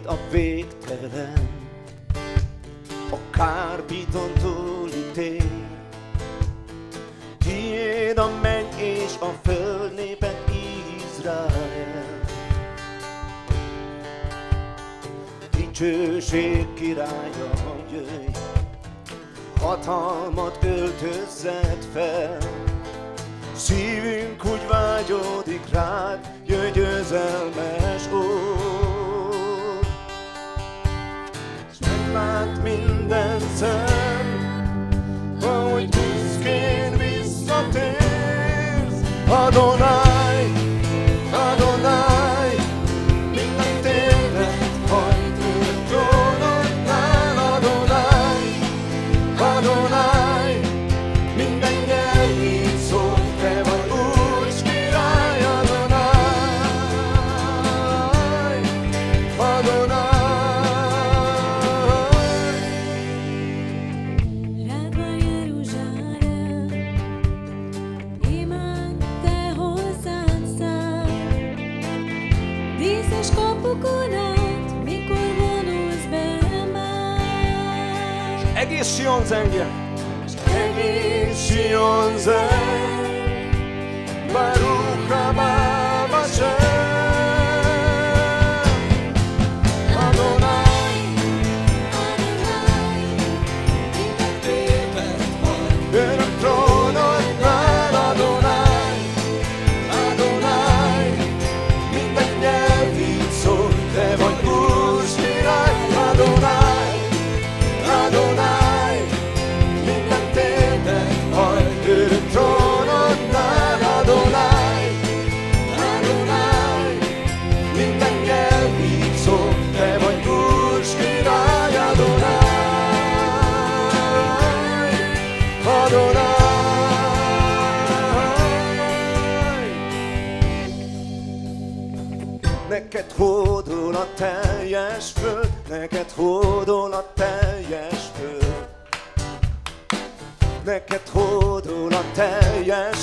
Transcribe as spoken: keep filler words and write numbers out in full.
tiéd a végtelen, a kárbiton túli tér. Tiéd a menny és a föld, néped Izrael. Dicsőség királya, jöjj, hatalmat öltözzed fel. Szívünk úgy vágyódik rád, jöjj győzelmes Úr. S meglát minden szem, ahogy büszkén visszatérsz. Adonai, Adonai, minden térdet hajt ő trónodnál. Adonai, Adonai, minden nyelv így szól, te vagy Úr s király. Adonai, Adonai. Rád van Jeruzsálem, imán te hozzád száll. Díszes kapukon át, mikor vonulsz be már. Egész Sion zengje, egész Sion zeng, Baruch haba Hashem. Adonai, Adonai, minden térdet hajt. ön a trónodnál. Adonai, Adonai, minden nyelv így szól, te vagy Úr s király. Adonai, Adonai, minden térdet hajt ön a trónodnál. Adonai, Adonai, minden nyelv így szól, te vagy Úr s király. Adonai, Adonai. Neked hódol a teljes föld, neked hódol a teljes föld. Neked hódol a teljes